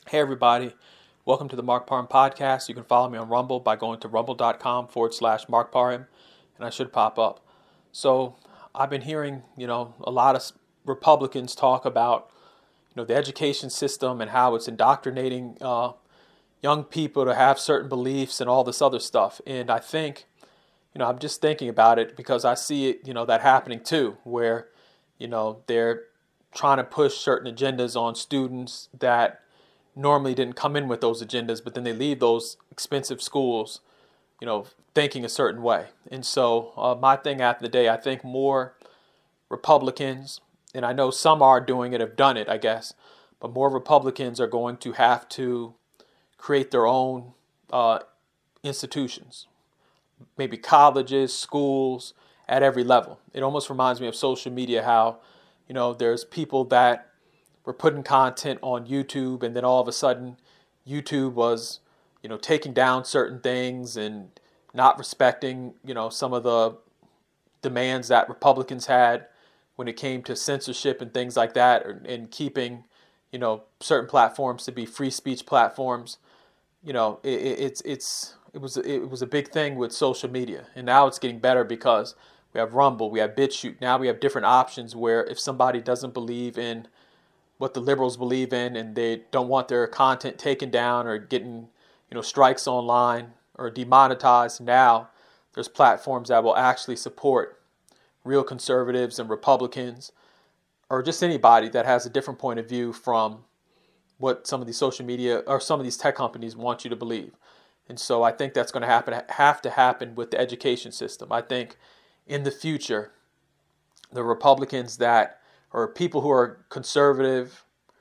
Hey, everybody. Welcome to the Mark Parham Podcast. You can follow me on Rumble by going to rumble.com/Mark Parham, and I should pop up. So, I've been hearing, a lot of Republicans talk about, the education system and how it's indoctrinating young people to have certain beliefs and all this other stuff. And I think, I'm just thinking about it because I see it, that happening too, where, they're trying to push certain agendas on students that normally didn't come in with those agendas, but then they leave those expensive schools, thinking a certain way. And so my thing at the day, I think more Republicans, and I know some are doing it, have done it, I guess, but more Republicans are going to have to create their own institutions, maybe colleges, schools, at every level. It almost reminds me of social media, how, there's people that were putting content on YouTube, and then all of a sudden YouTube was, taking down certain things and not respecting, some of the demands that Republicans had when it came to censorship and things like that, and keeping, certain platforms to be free speech platforms. It was a big thing with social media, and now it's getting better because we have Rumble, we have BitChute. Now we have different options where if somebody doesn't believe in what the liberals believe in, and they don't want their content taken down or getting, strikes online or demonetized, now there's platforms that will actually support real conservatives and Republicans, or just anybody that has a different point of view from what some of these social media or some of these tech companies want you to believe. And so I think that's going to have to happen with the education system. I think in the future, the Republicans that or people who are conservative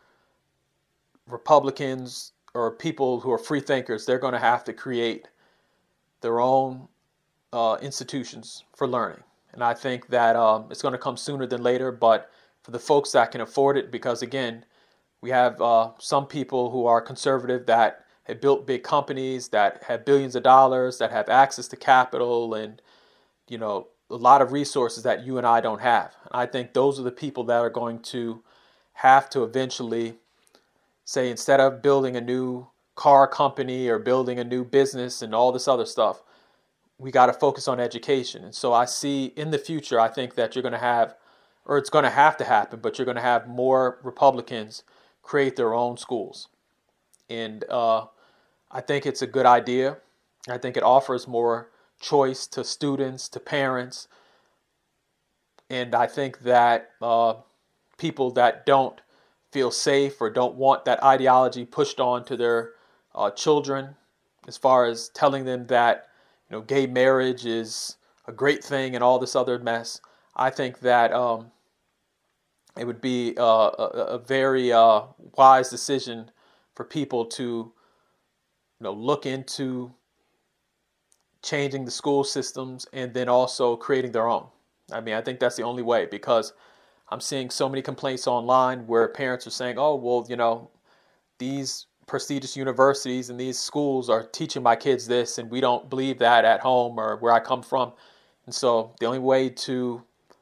Republicans or people who are free thinkers, they're going to have to create their own institutions for learning. And I think that it's going to come sooner than later, but for the folks that can afford it, because again, we have some people who are conservative that have built big companies, that have billions of dollars, that have access to capital and, a lot of resources that you and I don't have. And I think those are the people that are going to have to eventually say, instead of building a new car company or building a new business and all this other stuff, we got to focus on education. And so I see in the future, I think that you're going to have, or it's going to have to happen, but you're going to have more Republicans create their own schools. And I think it's a good idea. I think it offers more choice to students, to parents. And I think that people that don't feel safe or don't want that ideology pushed on to their children, as far as telling them that, gay marriage is a great thing and all this other mess, I think that it would be a very wise decision for people to, look into changing the school systems and then also creating their own. I mean, I think that's the only way, because I'm seeing so many complaints online where parents are saying, oh, well, these prestigious universities and these schools are teaching my kids this, and we don't believe that at home or where I come from. And so the only way to,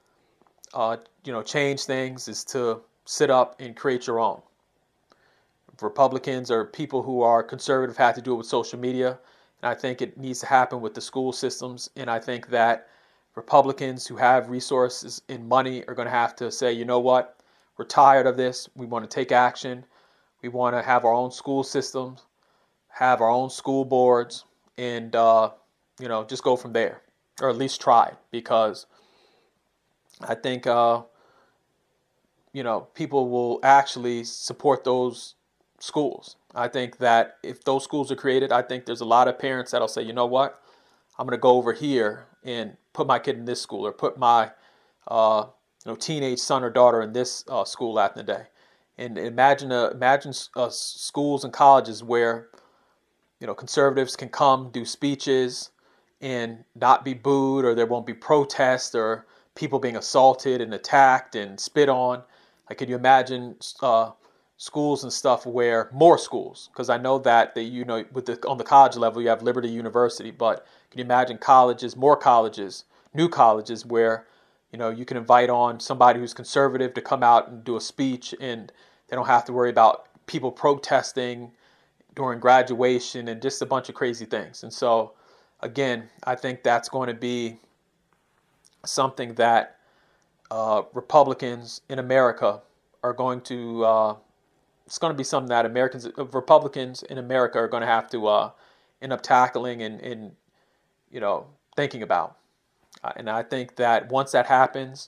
change things is to sit up and create your own. Republicans or people who are conservative have to do it with social media. And I think it needs to happen with the school systems. And I think that Republicans who have resources and money are going to have to say, you know what, we're tired of this. We want to take action. We want to have our own school systems, have our own school boards, and, just go from there, or at least try, because I think, people will actually support those schools. I think that if those schools are created, I think there's a lot of parents that'll say, you know what, I'm going to go over here and put my kid in this school, or put my teenage son or daughter in this school at the day. And imagine schools and colleges where conservatives can come do speeches and not be booed, or there won't be protests or people being assaulted and attacked and spit on. Like, can you imagine schools and stuff where more schools? Because I know that on the college level you have Liberty University, but can you imagine colleges, more colleges, new colleges where you can invite on somebody who's conservative to come out and do a speech, and they don't have to worry about people protesting during graduation and just a bunch of crazy things. And so, again, I think that's going to be something that Republicans in America are going to. It's going to be something that Republicans in America are going to have to end up tackling and thinking about. And I think that once that happens,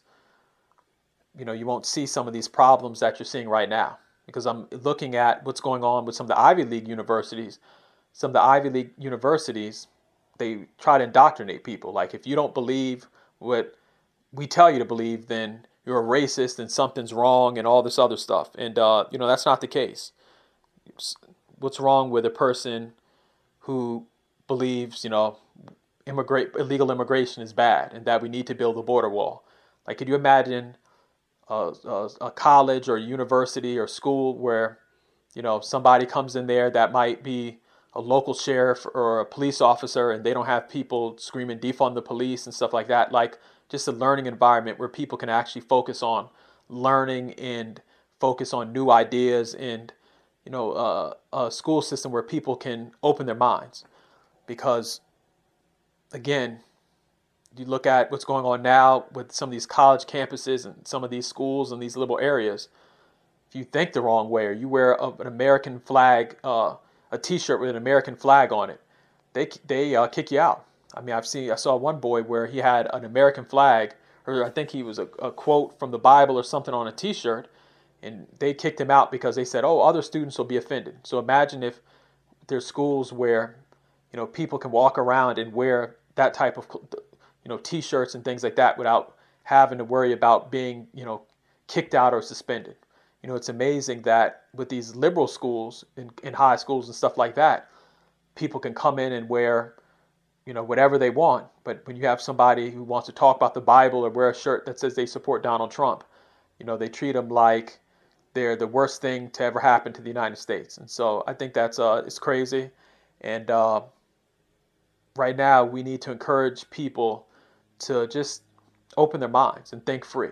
you won't see some of these problems that you're seeing right now. Because I'm looking at what's going on with some of the Ivy League universities. Some of the Ivy League universities, they try to indoctrinate people. Like, if you don't believe what we tell you to believe, then you're a racist and something's wrong and all this other stuff. And, that's not the case. What's wrong with a person who believes, illegal immigration is bad and that we need to build a border wall? Like, could you imagine a college or a university or school where, somebody comes in there that might be a local sheriff or a police officer, and they don't have people screaming defund the police and stuff like that? Like, just a learning environment where people can actually focus on learning and focus on new ideas, and a school system where people can open their minds. Because, again, you look at what's going on now with some of these college campuses and some of these schools and these liberal areas. If you think the wrong way, or you wear an American flag, a T-shirt with an American flag on it, they kick you out. I mean, I saw one boy where he had an American flag, or I think he was a quote from the Bible or something on a T-shirt, and they kicked him out because they said, "Oh, other students will be offended." So imagine if there's schools where people can walk around and wear that type of T-shirts and things like that without having to worry about being kicked out or suspended. It's amazing that with these liberal schools in high schools and stuff like that, people can come in and wear whatever they want. But when you have somebody who wants to talk about the Bible or wear a shirt that says they support Donald Trump, they treat them like they're the worst thing to ever happen to the United States. And so I think that's it's crazy. And right now we need to encourage people to just open their minds and think free.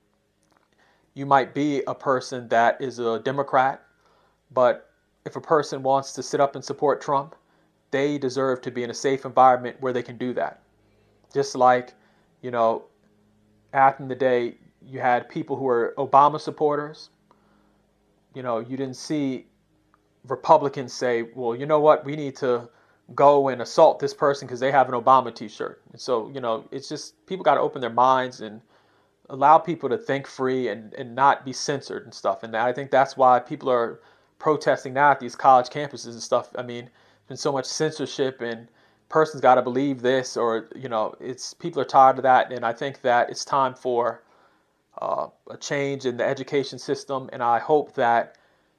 You might be a person that is a Democrat, but if a person wants to sit up and support Trump, they deserve to be in a safe environment where they can do that. Just like, back in the day, you had people who were Obama supporters. You didn't see Republicans say, well, you know what, we need to go and assault this person because they have an Obama T-shirt. And so, it's just, people got to open their minds and allow people to think free and not be censored and stuff. And I think that's why people are protesting now at these college campuses and stuff. I mean, there's been so much censorship, and person's got to believe this, or, it's, people are tired of that. And I think that it's time for a change in the education system. And I hope that,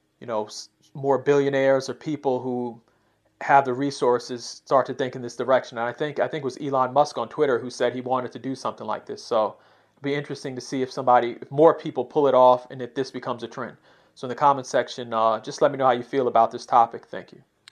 more billionaires or people who have the resources start to think in this direction. And I think it was Elon Musk on Twitter who said he wanted to do something like this. So it'll be interesting to see if more people pull it off, and if this becomes a trend. So in the comment section, just let me know how you feel about this topic. Thank you.